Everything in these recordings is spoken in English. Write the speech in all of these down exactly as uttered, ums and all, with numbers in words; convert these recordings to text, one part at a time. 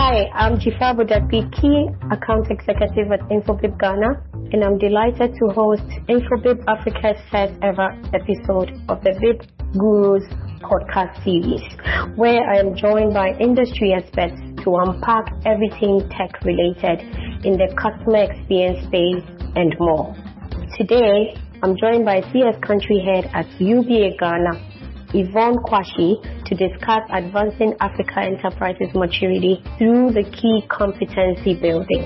Hi, I'm Jifa Budakbi, Key Account Executive at Infobip Ghana, and I'm delighted to host Infobip Africa's first ever episode of the B I P Gurus podcast series, where I am joined by industry experts to unpack everything tech-related in the customer experience space and more. Today, I'm joined by C S Country Head at U B A Ghana, Yvonne Kwashi, to discuss advancing Africa enterprises maturity through the key competency building.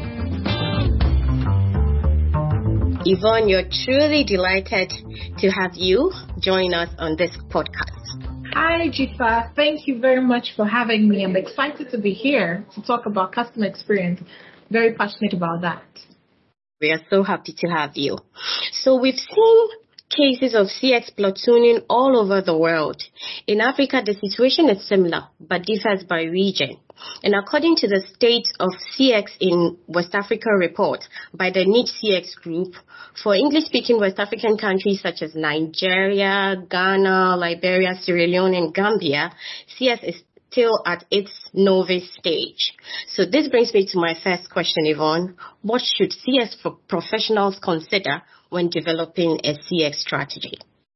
Yvonne, you're truly delighted to have you join us on this podcast. Hi, Jifa. Thank you very much for having me. I'm excited to be here to talk about customer experience. Very passionate about that. We are so happy to have you. So we've seen cases of C X platooning all over the world. In Africa, the situation is similar, but differs by region. And according to the State of C X in West Africa report by the Niche C X Group, for English-speaking West African countries such as Nigeria, Ghana, Liberia, Sierra Leone, and Gambia, C X is still at its novice stage. So this brings me to my first question, Yvonne. What should C X for professionals consider when developing a C X strategy?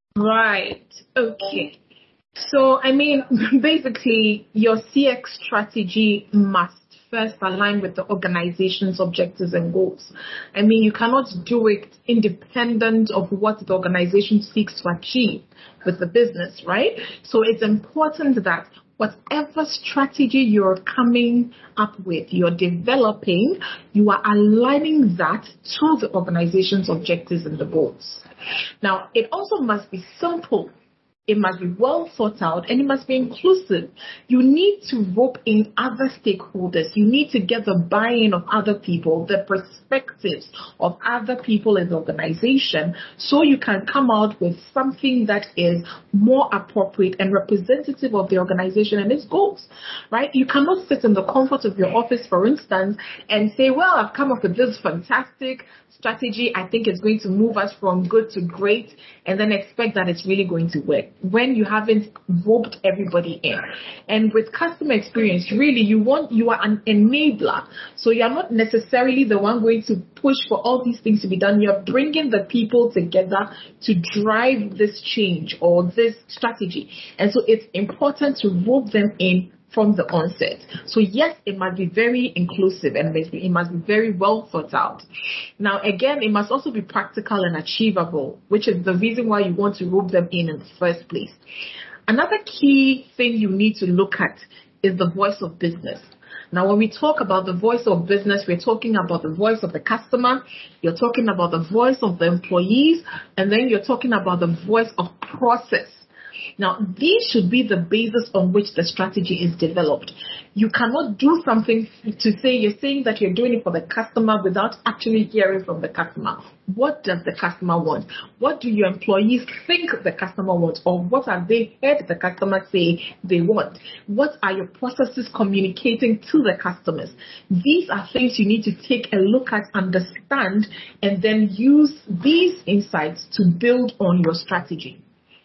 Right. Okay. So, I mean, basically, your C X strategy must first align with the organization's objectives and goals. I mean, you cannot do it independent of what the organization seeks to achieve with the business, right? So it's important that whatever strategy you're coming up with, you're developing, you are aligning that to the organization's objectives and the goals. Now, it also must be simple. It must be well thought out, and it must be inclusive. You need to rope in other stakeholders. You need to get the buy-in of other people, the perspectives of other people in the organization, so you can come out with something that is more appropriate and representative of the organization and its goals, right? You cannot sit in the comfort of your office, for instance, and say, well, I've come up with this fantastic strategy. I think it's going to move us from good to great, and then expect that it's really going to work when you haven't roped everybody in. And with customer experience, really, you want you are an enabler. So you're not necessarily the one going to push for all these things to be done. You're bringing the people together to drive this change or this strategy. And so it's important to rope them in from the onset. So yes, it must be very inclusive and it must be very well thought out. Now, again, it must also be practical and achievable, which is the reason why you want to rope them in in the first place. Another key thing you need to look at is the voice of business. Now, when we talk about the voice of business, we're talking about the voice of the customer, you're talking about the voice of the employees, and then you're talking about the voice of process. Now, these should be the basis on which the strategy is developed. You cannot do something to say you're saying that you're doing it for the customer without actually hearing from the customer. What does the customer want? What do your employees think the customer wants? Or what have they heard the customer say they want? What are your processes communicating to the customers? These are things you need to take a look at, understand, and then use these insights to build on your strategy.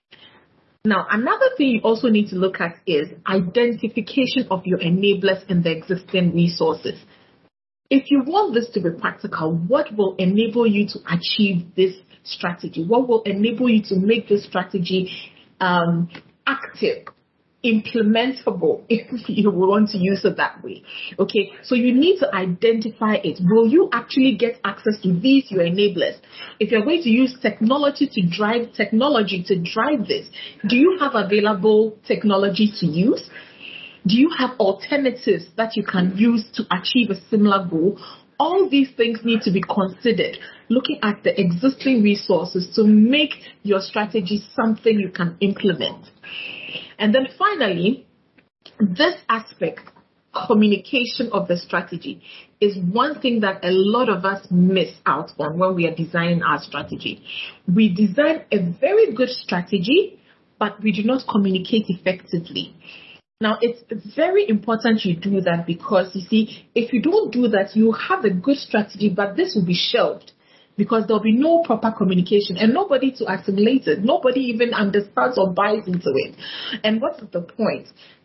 Now, another thing you also need to look at is identification of your enablers and the existing resources. If you want this to be practical, what will enable you to achieve this strategy? What will enable you to make this strategy um, active, implementable, if you want to use it that way? Okay, so you need to identify it. Will you actually get access to these, your enablers? If you're going to use technology to drive technology to drive this, do you have available technology to use? Do you have alternatives that you can use to achieve a similar goal? All these things need to be considered, looking at the existing resources to make your strategy something you can implement. And then finally, this aspect, communication of the strategy, is one thing that a lot of us miss out on when we are designing our strategy. We design a very good strategy, but we do not communicate effectively. Now, it's very important you do that because, you see, if you don't do that, you have a good strategy, but this will be shelved. because there'll be no proper communication and nobody to assimilate it. Nobody even understands or buys into it. And what is the point?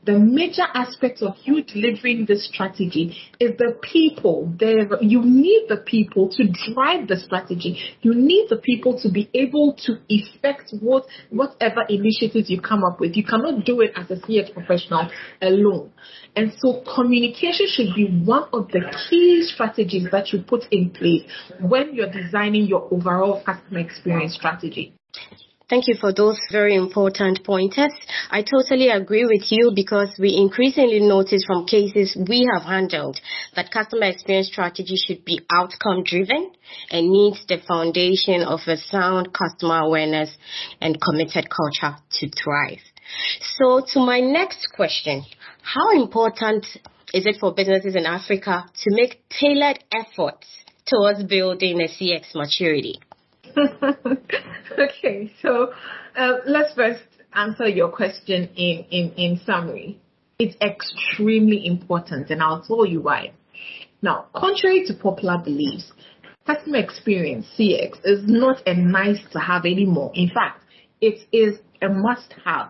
the major aspect of you delivering this strategy is the people. There, you need the people to drive the strategy. You need the people to be able to effect what whatever initiatives you come up with. You cannot do it as a C X professional alone. And so communication should be one of the key strategies that you put in place when you're designing your overall customer experience strategy. Thank you for those very important pointers. I totally agree with you, because we increasingly notice from cases we have handled that customer experience strategy should be outcome driven and needs the foundation of a sound customer awareness and committed culture to thrive. So to my next question, how important is it for businesses in Africa to make tailored efforts towards building a C X maturity? Okay, so uh, let's first answer your question in, in, in summary. It's extremely important, and I'll tell you why. Now, contrary to popular beliefs, customer experience, C X, is not a nice to have anymore. In fact, it is a must have.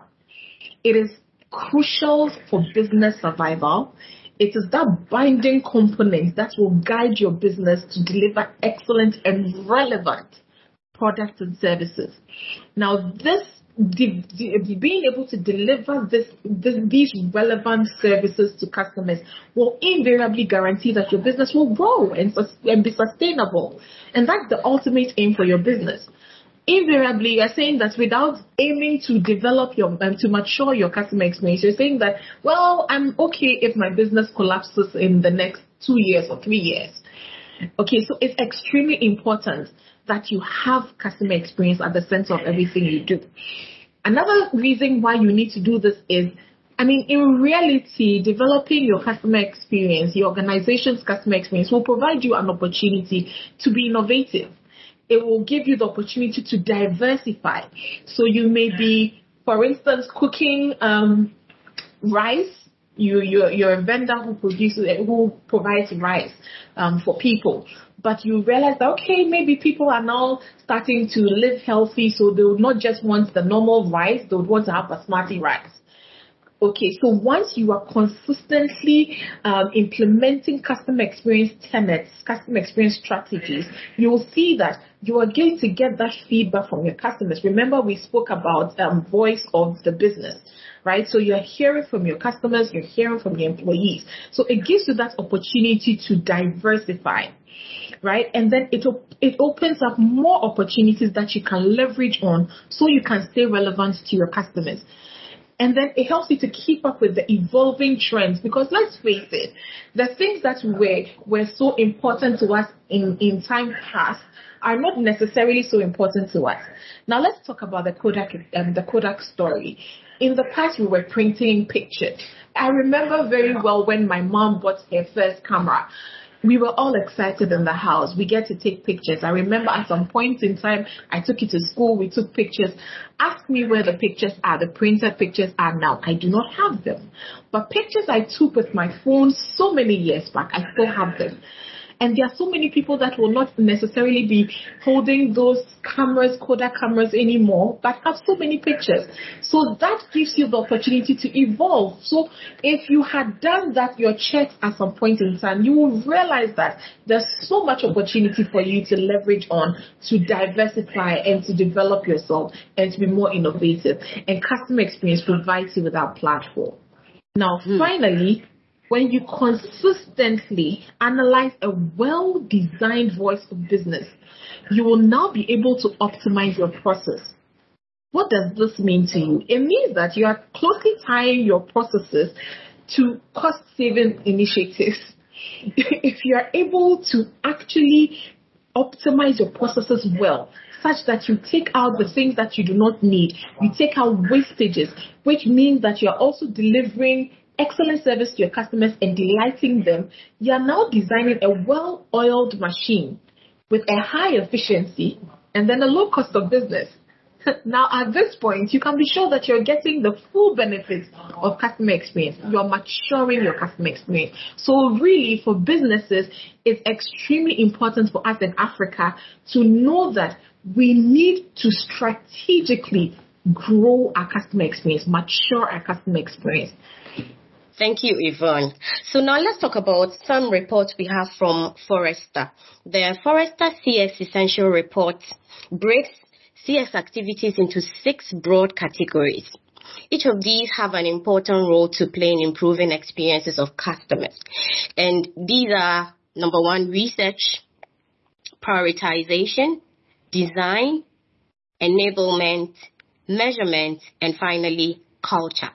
It is crucial for business survival. It is that binding component that will guide your business to deliver excellent and relevant products and services. Now, this the, the, being able to deliver this, this these relevant services to customers will invariably guarantee that your business will grow and, and be sustainable. And that's the ultimate aim for your business. Invariably, you're saying that without aiming to develop your, um, to mature your customer experience, you're saying that, well, I'm okay if my business collapses in the next two years or three years. Okay, so it's extremely important that you have customer experience at the center of everything you do. Another reason why you need to do this is, I mean, in reality, developing your customer experience, your organization's customer experience will provide you an opportunity to be innovative. It will give you the opportunity to diversify. So you may be, for instance, cooking um, rice. You, you're, you're a vendor who produces, who provides rice um, for people. But you realize that, okay, maybe people are now starting to live healthy, so they would not just want the normal rice, they would want to have basmati rice. Okay, so once you are consistently um, implementing customer experience tenets, customer experience strategies, you will see that you are going to get that feedback from your customers. Remember, we spoke about um, voice of the business, right? So you're hearing from your customers, you're hearing from your employees. So it gives you that opportunity to diversify, right? And then it op- it opens up more opportunities that you can leverage on so you can stay relevant to your customers. And then it helps you to keep up with the evolving trends, because let's face it, the things that were, were so important to us in, in time past are not necessarily so important to us. Now let's talk about the Kodak, um, the Kodak story. In the past, we were printing pictures. I remember very well when my mom bought her first camera. We were all excited in the house. We get to take pictures. I remember at some point in time, I took it to school. We took pictures. Ask me where the pictures are. The printed pictures are now. I do not have them. But pictures I took with my phone so many years back, I still have them. And there are so many people that will not necessarily be holding those cameras, Kodak cameras anymore, but have so many pictures. So that gives you the opportunity to evolve. So if you had done that, your checks at some point in time, you will realize that there's so much opportunity for you to leverage on, to diversify and to develop yourself and to be more innovative. And customer experience provides you with that platform. Now, hmm. finally, when you consistently analyze a well-designed voice of business, you will now be able to optimize your process. What does this mean to you? It means that you are closely tying your processes to cost-saving initiatives. If you are able to actually optimize your processes well, such that you take out the things that you do not need, you take out wastages, which means that you are also delivering excellent service to your customers and delighting them, you are now designing a well-oiled machine with a high efficiency and then a low cost of business. Now, at this point, you can be sure that you're getting the full benefits of customer experience. You're maturing your customer experience. So really, for businesses, it's extremely important for us in Africa to know that we need to strategically grow our customer experience, mature our customer experience. Thank you, Yvonne. So now let's talk about some reports we have from Forrester. The Forrester C X Essential Report breaks C X activities into six broad categories. Each of these have an important role to play in improving experiences of customers. And these are, number one, research, prioritization, design, enablement, measurement, and finally, culture.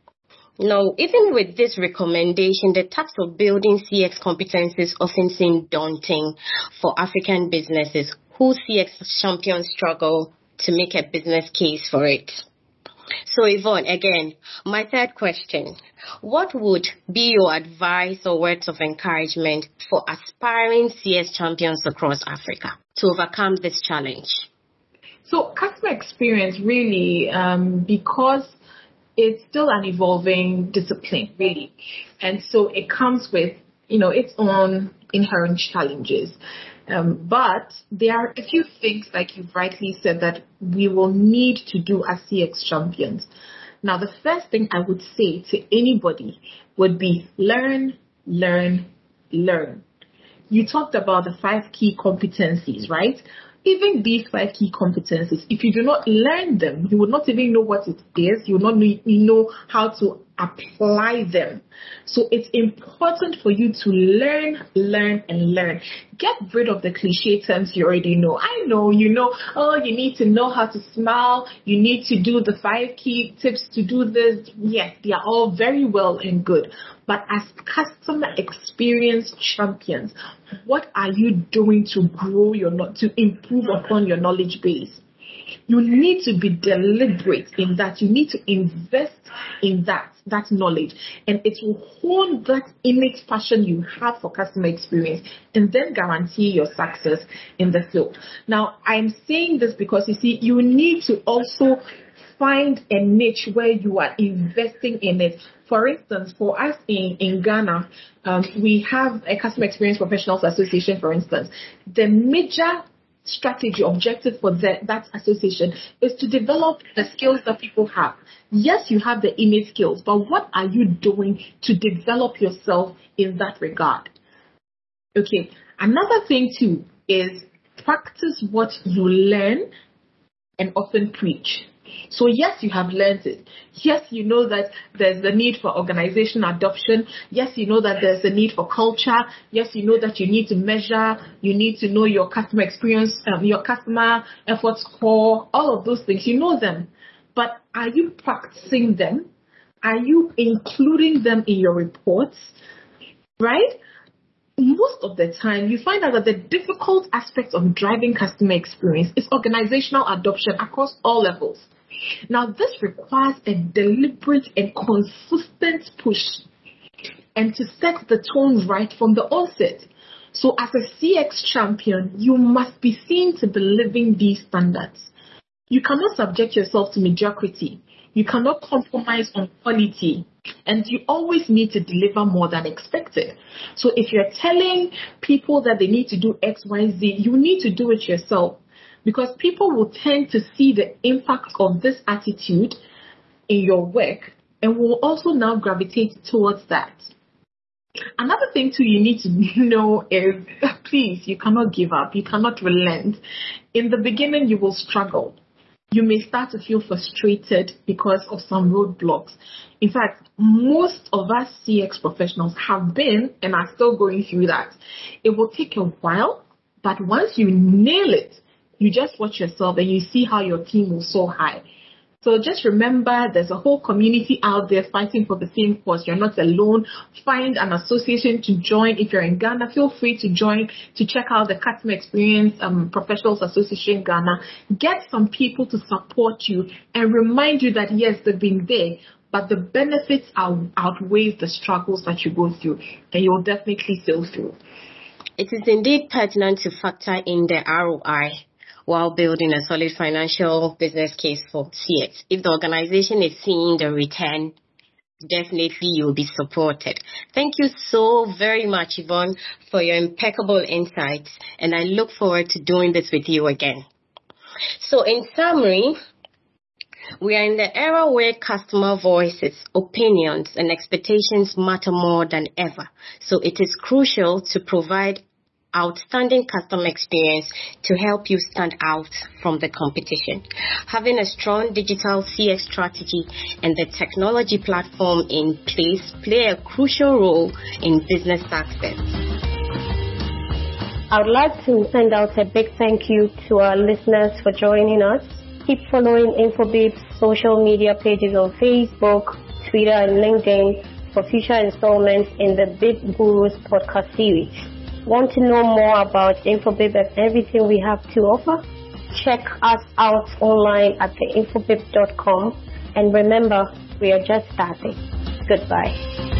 Now, even with this recommendation, the task of building C X competencies often seem daunting for African businesses whose C X champions struggle to make a business case for it. So, Yvonne, again, my third question, what would be your advice or words of encouragement for aspiring C X champions across Africa to overcome this challenge? So, customer experience really, um, because it's still an evolving discipline, really. And so it comes with, you know, its own inherent challenges. Um, but there are a few things, like you've rightly said, that we will need to do as C X champions. Now, the first thing I would say to anybody would be learn, learn, learn. You talked about the five key competencies, right? Even these five key competencies, if you do not learn them, you will not even know what it is. You will not know how to apply them. So it's important for you to learn, learn, and learn. Get rid of the cliche terms you already know. I know, you know, oh, you need to know how to smile. You need to do the five key tips to do this. Yes, they are all very well and good. But as customer experience champions, what are you doing to grow your, to improve upon your knowledge base? You need to be deliberate in that. You need to invest in that, that knowledge. And it will hone that innate passion you have for customer experience and then guarantee your success in the field. Now, I'm saying this because, you see, you need to also find a niche where you are investing in it. For instance, for us in, in Ghana, um, we have a Customer Experience Professionals Association, for instance. The major strategy objective for the, that association is to develop the skills that people have. Yes, you have the innate skills, but what are you doing to develop yourself in that regard? Okay, another thing too is practice what you learn and often preach. So yes, you have learned it. Yes, you know that there's the need for organization adoption. Yes, you know that there's the need for culture. Yes, you know that you need to measure. You need to know your customer experience, um, your customer effort score, all of those things. You know them. But are you practicing them? Are you including them in your reports? Right? Most of the time, you find out that the difficult aspect of driving customer experience is organizational adoption across all levels. Now, this requires a deliberate and consistent push and to set the tone right from the onset. So as a C X champion, you must be seen to be living these standards. You cannot subject yourself to mediocrity. You cannot compromise on quality. And you always need to deliver more than expected. So if you're telling people that they need to do X, Y, Z, you need to do it yourself. Because people will tend to see the impact of this attitude in your work and will also now gravitate towards that. Another thing too you need to know is, please, you cannot give up. You cannot relent. In the beginning, you will struggle. You may start to feel frustrated because of some roadblocks. In fact, most of us C X professionals have been and are still going through that. It will take a while, but once you nail it, you just watch yourself and you see how your team will soar high. So just remember, there's a whole community out there fighting for the same cause. You're not alone. Find an association to join. If you're in Ghana, feel free to join to check out the Customer Experience um, Professionals Association Ghana. Get some people to support you and remind you that, yes, they've been there, but the benefits are, outweigh the struggles that you go through, and you'll definitely sail through. It is indeed pertinent to factor in the R O I while building a solid financial business case for C X. If the organization is seeing the return, definitely you'll be supported. Thank you so very much, Yvonne, for your impeccable insights, and I look forward to doing this with you again. So in summary, We are in the era where customer voices, opinions, and expectations matter more than ever. So it is crucial to provide outstanding customer experience to help you stand out from the competition. Having a strong digital C X strategy and the technology platform in place play a crucial role in business success. I would like to send out a big thank you to our listeners for joining us. Keep following InfoBip's social media pages on Facebook, Twitter, and LinkedIn for future installments in the Bip Gurus podcast series. Want to know more about InfoBip and everything we have to offer? Check us out online at the infobip dot com. And remember, we are just starting. Goodbye.